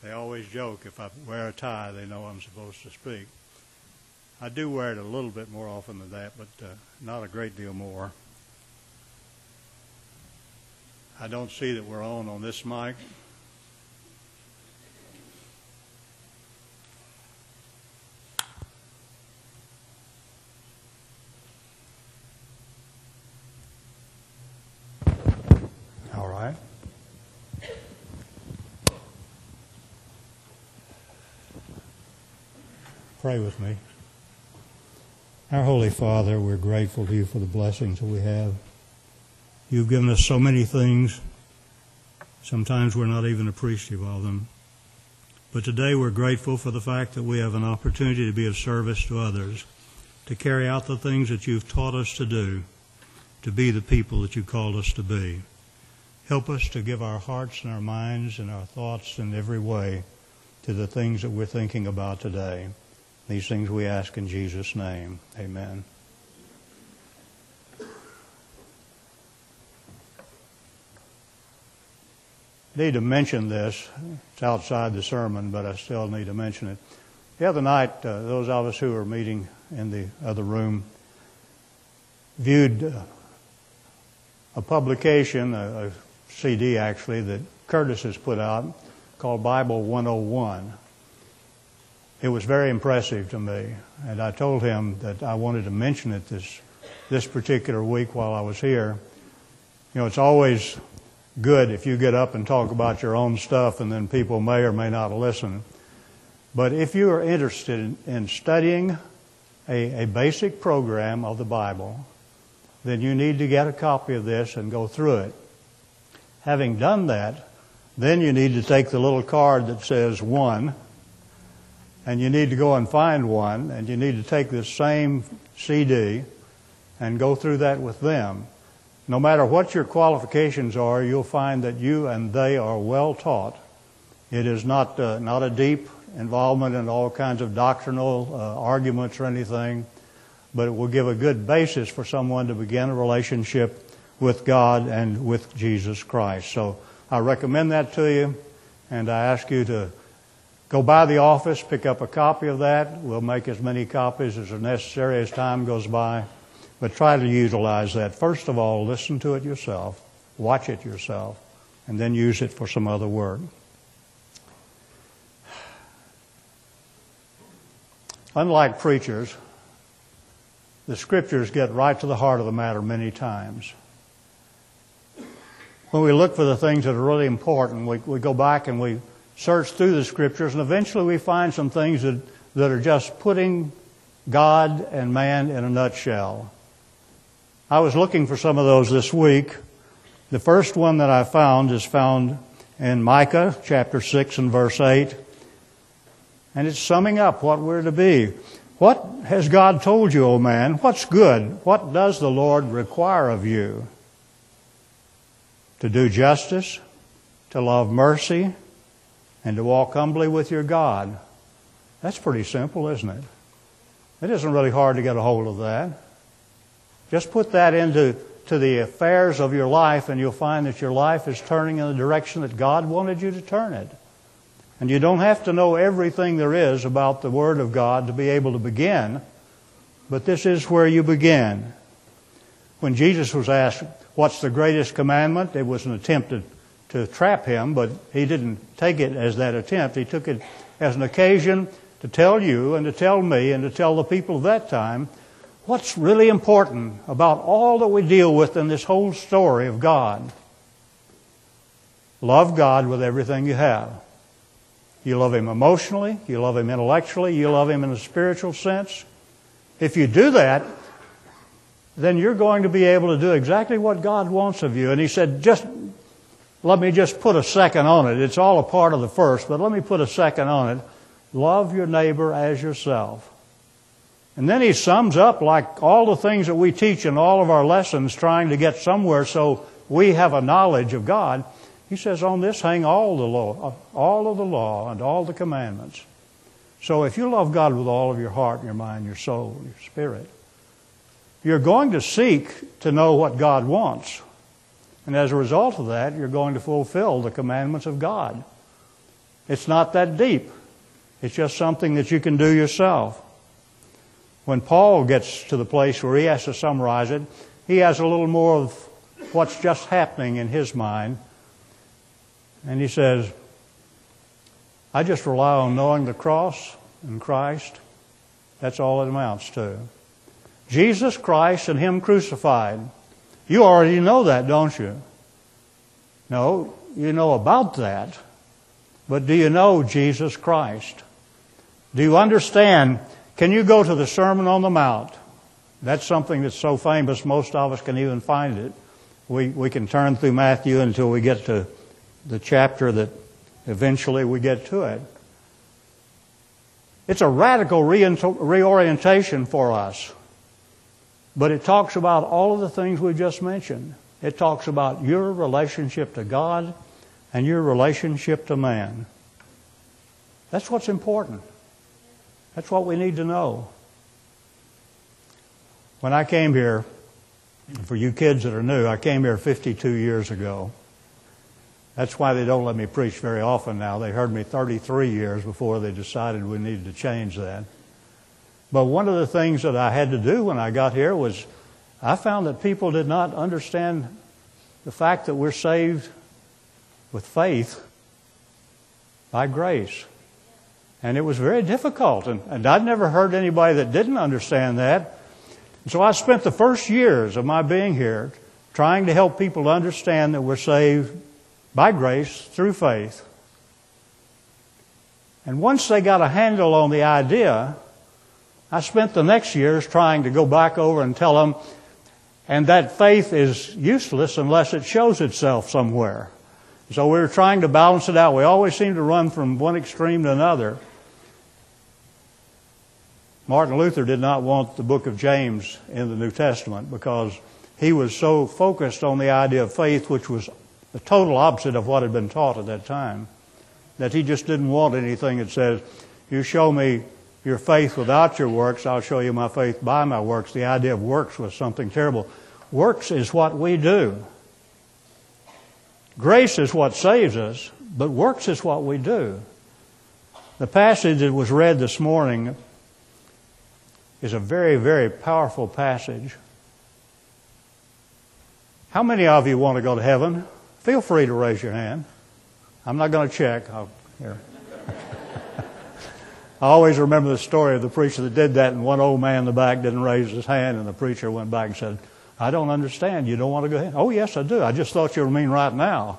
They always joke if I wear a tie, they know I'm supposed to speak. I do wear it a little bit more often than that, but not a great deal more. I don't see that we're on this mic. All right. Pray with me. Our Holy Father, we're grateful to you for the blessings that we have. You've given us so many things. Sometimes we're not even appreciative of them. But today we're grateful for the fact that we have an opportunity to be of service to others, to carry out the things that you've taught us to do, to be the people that you called us to be. Help us to give our hearts and our minds and our thoughts in every way to the things that we're thinking about today. These things we ask in Jesus' name. Amen. I need to mention this. It's outside the sermon, but I still need to mention it. The other night, those of us who were meeting in the other room viewed a publication, a CD actually, that Curtis has put out called Bible 101. It was very impressive to me, and I told him that I wanted to mention it this particular week while I was here. You know, it's always good if you get up and talk about your own stuff and then people may or may not listen. But if you are interested in studying a basic program of the Bible, then you need to get a copy of this and go through it. Having done that, then you need to take the little card that says 1, and you need to go and find one, and you need to take this same CD and go through that with them. No matter what your qualifications are, you'll find that you and they are well taught. It is not a deep involvement in all kinds of doctrinal arguments or anything, but it will give a good basis for someone to begin a relationship with God and with Jesus Christ. So I recommend that to you, and I ask you to go by the office, pick up a copy of that. We'll make as many copies as are necessary as time goes by. But try to utilize that. First of all, listen to it yourself, watch it yourself, and then use it for some other work. Unlike preachers, the Scriptures get right to the heart of the matter many times. When we look for the things that are really important, we go back and we search through the Scriptures, and eventually we find some things that are just putting God and man in a nutshell. I was looking for some of those this week. The first one that I found is found in Micah chapter 6 and verse 8. And it's summing up what we're to be. What has God told you, O man? What's good? What does the Lord require of you? To do justice, to love mercy, and to walk humbly with your God. That's pretty simple, isn't it? It isn't really hard to get a hold of that. Just put that into the affairs of your life, and you'll find that your life is turning in the direction that God wanted you to turn it. And you don't have to know everything there is about the Word of God to be able to begin, but this is where you begin. When Jesus was asked, what's the greatest commandment? It was an attempt to trap him, but he didn't take it as that attempt. He took it as an occasion to tell you and to tell me and to tell the people of that time what's really important about all that we deal with in this whole story of God. Love God with everything you have. You love Him emotionally, you love Him intellectually, you love Him in a spiritual sense. If you do that, then you're going to be able to do exactly what God wants of you. And He said, let me just put a second on it. It's all a part of the first, but let me put a second on it. Love your neighbor as yourself. And then He sums up, like all the things that we teach in all of our lessons, trying to get somewhere so we have a knowledge of God. He says, on this hang all of the law and all the commandments. So if you love God with all of your heart, your mind, your soul, your spirit, you're going to seek to know what God wants. And as a result of that, you're going to fulfill the commandments of God. It's not that deep. It's just something that you can do yourself. When Paul gets to the place where he has to summarize it, he has a little more of what's just happening in his mind. And he says, I just rely on knowing the cross and Christ. That's all it amounts to. Jesus Christ and Him crucified. You already know that, don't you? No, you know about that. But do you know Jesus Christ? Do you understand? Can you go to the Sermon on the Mount? That's something that's so famous most of us can even find it. We can turn through Matthew until we get to the chapter that eventually we get to it. It's a radical reorientation for us. But it talks about all of the things we just mentioned. It talks about your relationship to God and your relationship to man. That's what's important. That's what we need to know. When I came here, for you kids that are new, I came here 52 years ago. That's why they don't let me preach very often now. They heard me 33 years before they decided we needed to change that. But one of the things that I had to do when I got here was I found that people did not understand the fact that we're saved with faith by grace. And it was very difficult. And I'd never heard anybody that didn't understand that. So I spent the first years of my being here trying to help people understand that we're saved by grace through faith. And once they got a handle on the idea, I spent the next years trying to go back over and tell them, and that faith is useless unless it shows itself somewhere. So we were trying to balance it out. We always seem to run from one extreme to another. Martin Luther did not want the book of James in the New Testament because he was so focused on the idea of faith, which was the total opposite of what had been taught at that time, that he just didn't want anything that says, you show me your faith without your works, I'll show you my faith by my works. The idea of works was something terrible. Works is what we do. Grace is what saves us, but works is what we do. The passage that was read this morning is a very, very powerful passage. How many of you want to go to heaven? Feel free to raise your hand. I'm not going to check. Here. I always remember the story of the preacher that did that, and one old man in the back didn't raise his hand, and the preacher went back and said, I don't understand. You don't want to go ahead? Oh, yes, I do. I just thought you were mean right now.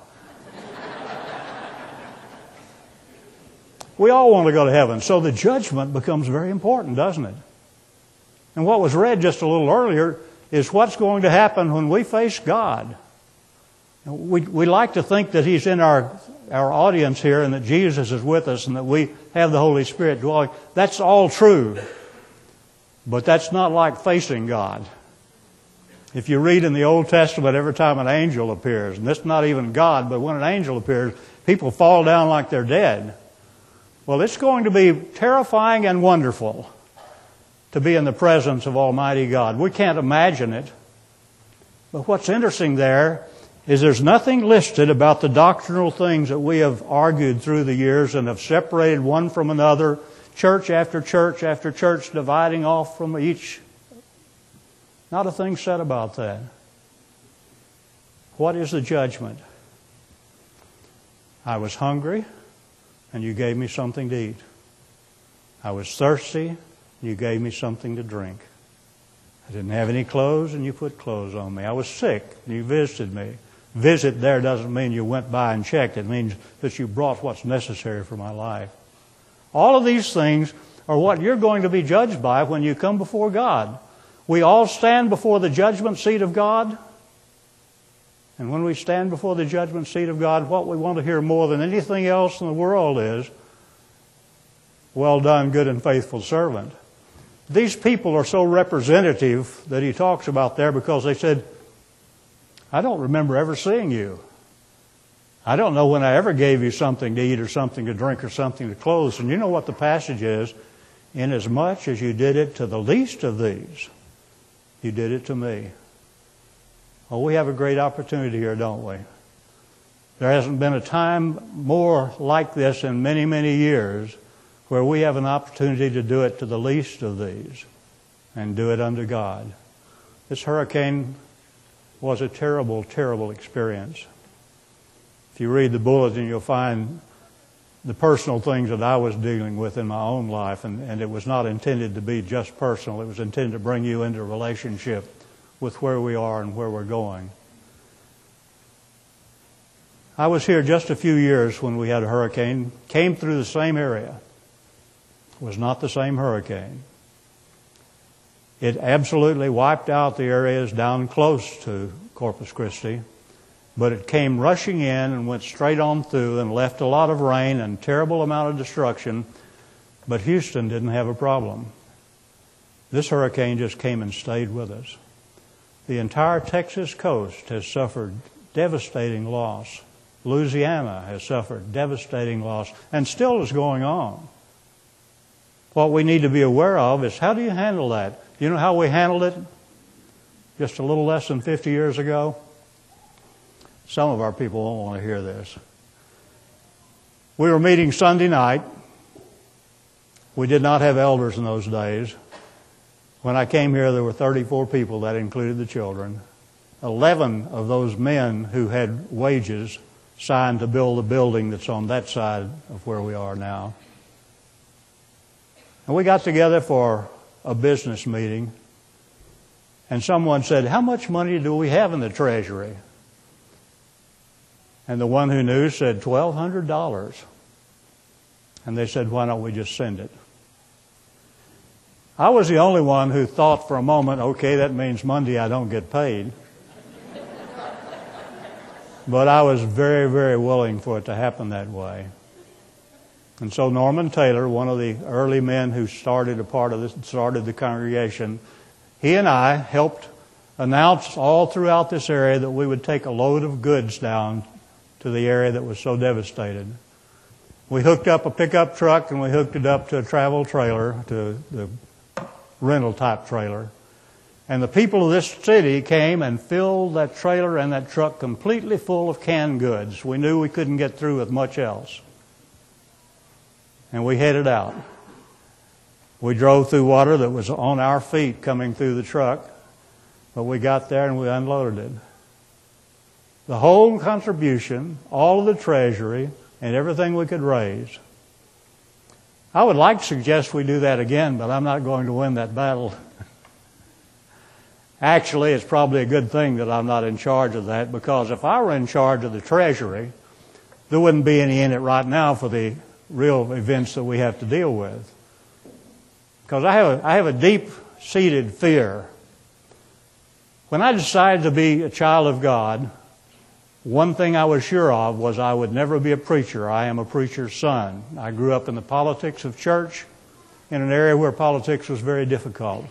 We all want to go to heaven. So the judgment becomes very important, doesn't it? And what was read just a little earlier is what's going to happen when we face God. We like to think that He's in our audience here and that Jesus is with us and that we have the Holy Spirit dwelling. That's all true. But that's not like facing God. If you read in the Old Testament, every time an angel appears, and this is not even God, but when an angel appears, people fall down like they're dead. Well, it's going to be terrifying and wonderful to be in the presence of Almighty God. We can't imagine it. But what's interesting there is there's nothing listed about the doctrinal things that we have argued through the years and have separated one from another, church after church after church, dividing off from each. Not a thing said about that. What is the judgment? I was hungry, and you gave me something to eat. I was thirsty, and you gave me something to drink. I didn't have any clothes, and you put clothes on me. I was sick, and you visited me. Visit there doesn't mean you went by and checked. It means that you brought what's necessary for my life. All of these things are what you're going to be judged by when you come before God. We all stand before the judgment seat of God. And when we stand before the judgment seat of God, what we want to hear more than anything else in the world is, well done, good and faithful servant. These people are so representative that he talks about there because they said, I don't remember ever seeing you. I don't know when I ever gave you something to eat or something to drink or something to clothe. And you know what the passage is? Inasmuch as you did it to the least of these, you did it to me. Oh, we have a great opportunity here, don't we? There hasn't been a time more like this in many, many years where we have an opportunity to do it to the least of these and do it unto God. This hurricane was a terrible, terrible experience. If you read the bulletin, you'll find the personal things that I was dealing with in my own life, and it was not intended to be just personal. It was intended to bring you into a relationship with where we are and where we're going. I was here just a few years when we had a hurricane, came through the same area. It was not the same hurricane. It absolutely wiped out the areas down close to Corpus Christi, but it came rushing in and went straight on through and left a lot of rain and terrible amount of destruction, but Houston didn't have a problem. This hurricane just came and stayed with us. The entire Texas coast has suffered devastating loss. Louisiana has suffered devastating loss and still is going on. What we need to be aware of is, how do you handle that? You know how we handled it just a little less than 50 years ago? Some of our people won't want to hear this. We were meeting Sunday night. We did not have elders in those days. When I came here, there were 34 people. That included the children. 11 of those men who had wages signed to build the building that's on that side of where we are now. And we got together for a business meeting, and someone said, "How much money do we have in the treasury?" And the one who knew said, $1,200. And they said, "Why don't we just send it?" I was the only one who thought for a moment, okay, that means Monday I don't get paid. But I was very, very willing for it to happen that way. And so Norman Taylor, one of the early men who started the congregation, he and I helped announce all throughout this area that we would take a load of goods down to the area that was so devastated. We hooked up a pickup truck and we hooked it up to a travel trailer, to the rental type trailer. And the people of this city came and filled that trailer and that truck completely full of canned goods. We knew we couldn't get through with much else. And we headed out. We drove through water that was on our feet coming through the truck, but we got there and we unloaded it. The whole contribution, all of the treasury, and everything we could raise. I would like to suggest we do that again, but I'm not going to win that battle. Actually, it's probably a good thing that I'm not in charge of that, because if I were in charge of the treasury, there wouldn't be any in it right now for the real events that we have to deal with. Because I have a deep-seated fear. When I decided to be a child of God, one thing I was sure of was I would never be a preacher. I am a preacher's son. I grew up in the politics of church in an area where politics was very difficult.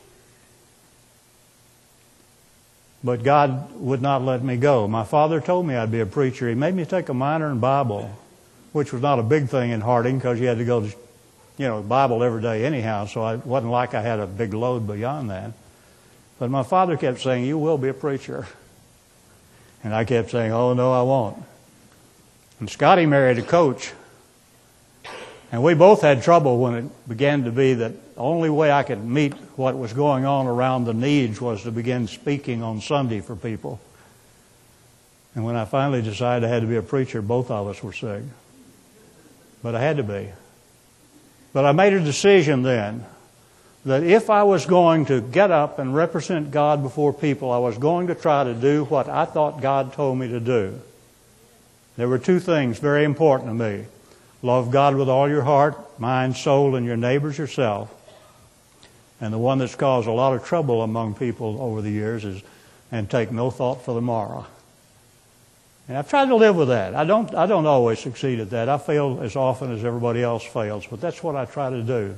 But God would not let me go. My father told me I'd be a preacher. He made me take a minor in Bible, which was not a big thing in Harding because you had to go to, Bible every day anyhow, so it wasn't like I had a big load beyond that. But my father kept saying, "You will be a preacher." And I kept saying, "Oh, no, I won't." And Scotty married a coach. And we both had trouble when it began to be that the only way I could meet what was going on around the needs was to begin speaking on Sunday for people. And when I finally decided I had to be a preacher, both of us were sick. But I had to be. But I made a decision then that if I was going to get up and represent God before people, I was going to try to do what I thought God told me to do. There were two things very important to me. Love God with all your heart, mind, soul, and your neighbors yourself. And the one that's caused a lot of trouble among people over the years is, and take no thought for the morrow. And I've tried to live with that. I don't always succeed at that. I fail as often as everybody else fails, but that's what I try to do.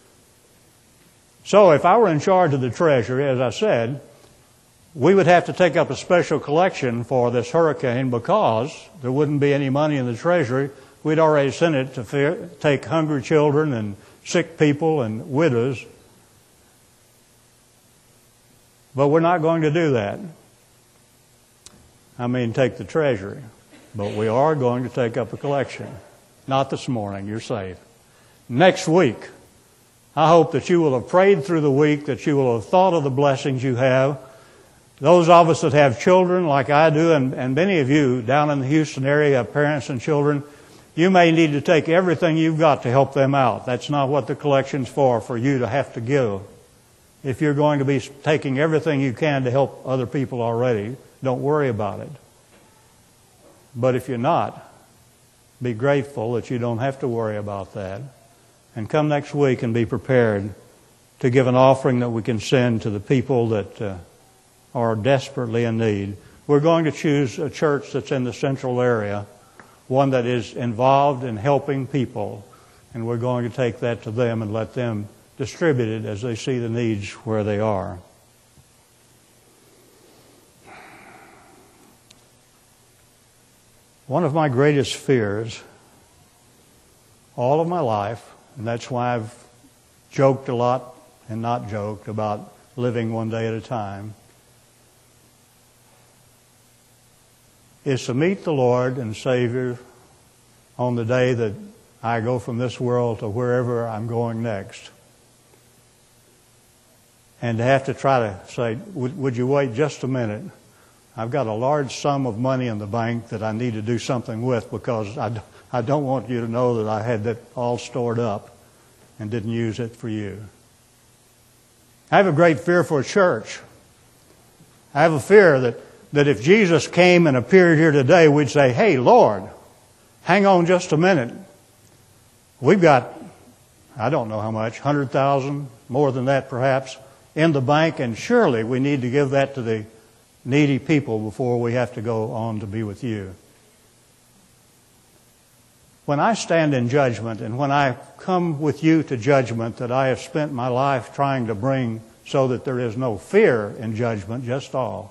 So if I were in charge of the treasury, as I said, we would have to take up a special collection for this hurricane because there wouldn't be any money in the treasury. We'd already sent it to take hungry children and sick people and widows. But we're not going to do that. I mean, take the treasury. But we are going to take up a collection. Not this morning, you're safe. Next week, I hope that you will have prayed through the week, that you will have thought of the blessings you have. Those of us that have children like I do, and many of you down in the Houston area have parents and children, you may need to take everything you've got to help them out. That's not what the collection's for you to have to give. If you're going to be taking everything you can to help other people already, don't worry about it. But if you're not, be grateful that you don't have to worry about that. And come next week and be prepared to give an offering that we can send to the people that are desperately in need. We're going to choose a church that's in the central area, one that is involved in helping people, and we're going to take that to them and let them distribute it as they see the needs where they are. One of my greatest fears all of my life, and that's why I've joked a lot and not joked about living one day at a time, is to meet the Lord and Savior on the day that I go from this world to wherever I'm going next. And to have to try to say, would you wait just a minute? I've got a large sum of money in the bank that I need to do something with, because I don't want you to know that I had that all stored up and didn't use it for you. I have a great fear for a church. I have a fear that if Jesus came and appeared here today, we'd say, hey, Lord, hang on just a minute. We've got, I don't know how much, 100,000, more than that perhaps, in the bank, and surely we need to give that to the needy people before we have to go on to be with you. When I stand in judgment, and when I come with you to judgment that I have spent my life trying to bring so that there is no fear in judgment, just all,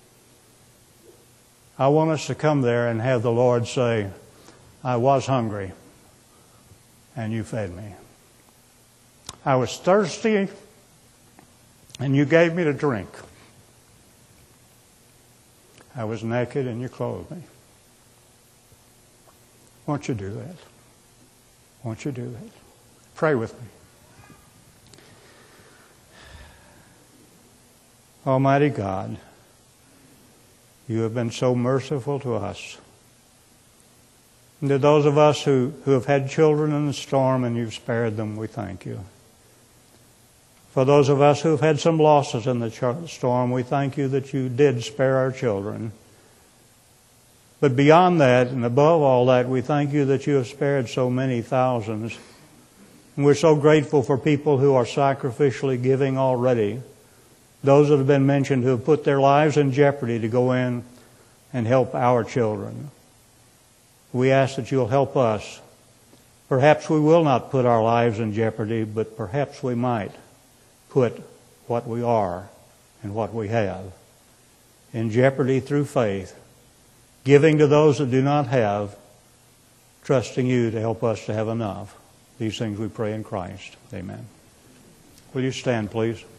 I want us to come there and have the Lord say, I was hungry, and you fed me. I was thirsty, and you gave me to drink. I was naked, and you clothed me. Won't you do that? Won't you do that? Pray with me. Almighty God, you have been so merciful to us. And to those of us who have had children in the storm and you've spared them, we thank you. For those of us who have had some losses in the storm, we thank you that you did spare our children. But beyond that, and above all that, we thank you that you have spared so many thousands. And we're so grateful for people who are sacrificially giving already. Those that have been mentioned who have put their lives in jeopardy to go in and help our children. We ask that you'll help us. Perhaps we will not put our lives in jeopardy, but perhaps we might put what we are and what we have in jeopardy through faith, giving to those that do not have, trusting you to help us to have enough. These things we pray in Christ. Amen. Will you stand, please?